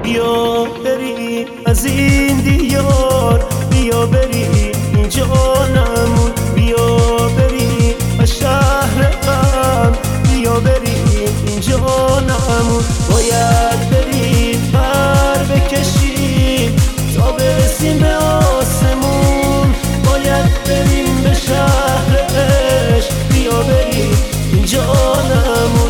بیا بریم از این دیار، بیا بریم جانمون، بیا بریم از شهر غم، بیا بریم جانمون. باید بریم پر بکشیم تا برسیم به آسمون، باید بریم به شهر عشق، بیا بریم جانمون.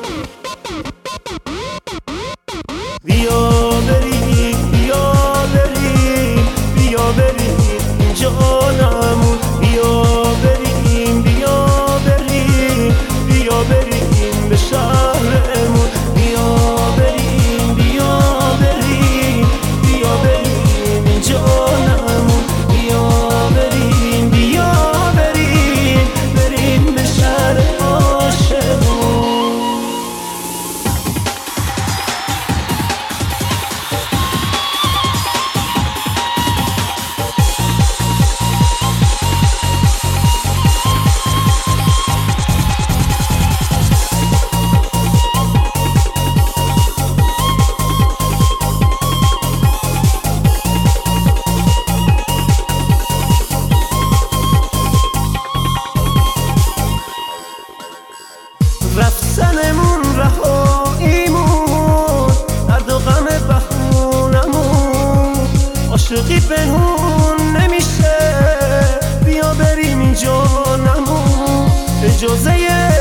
بیا بریم بیا بریم بیا بریم جانمون، بیا بریم بیا بریم بیا بریم به شهرمون، بیا بریم بیا بریم بیا بریم جانمون، بیا بریم بیا بریم بریم به شهر عاشقون. رفتنمون رهاییمون، درد و غم بخونمون، عاشقی پنهون نمیشه، بیا بریم جانمون. اجازه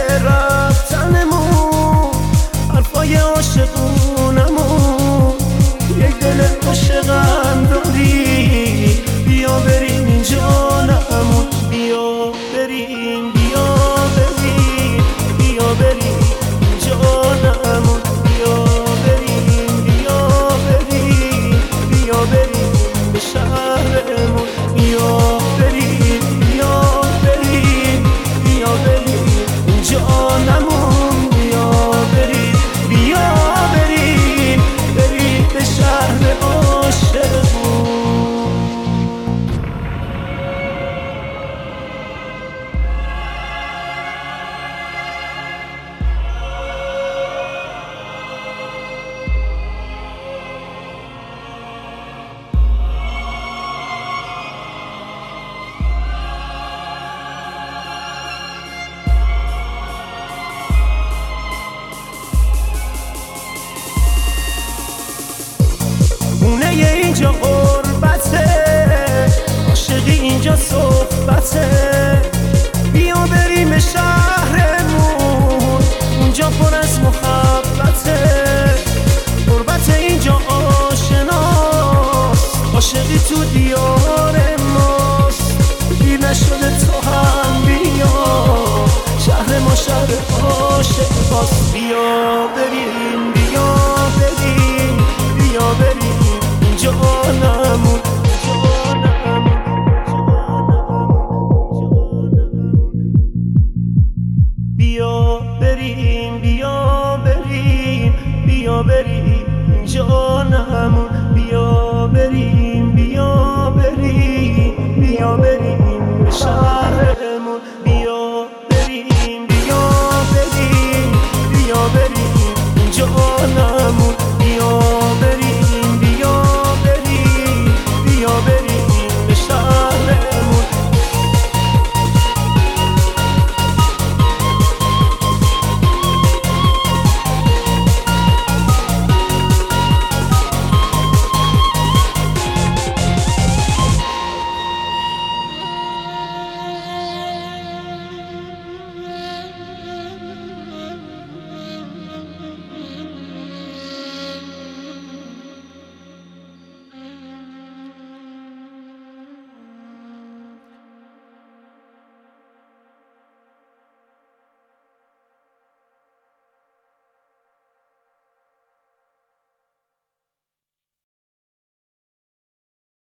رفتنمون حرفای عاشقونمون، یک دل عاشقم داری، بیا بریم جانمون، بیا بریم بیا بریم بیا بریم جانمون، بیا بریم بیا بریم بیا بریم به شهرمون، بیا بریم بیا بریم بیا بریم جانمون، بیا بریم بیا بریم بریم به شهر عاشقون. خونه اینجا غربته، عاشقی اینجا صحبته، بیا بریم به شهرمون، اونجا پر از محبته. غربت اینجا آشناست، عاشقی تو دیار ماست، دیر نشده تو هم بیا، شهر ما شهر عاشق باست. بیا بریم بیا بریم بیا بریم جانمون، بیا بریم بیا بریم بیا بریم جانمون، بیا بریم بیا بریم بیا بریم شهر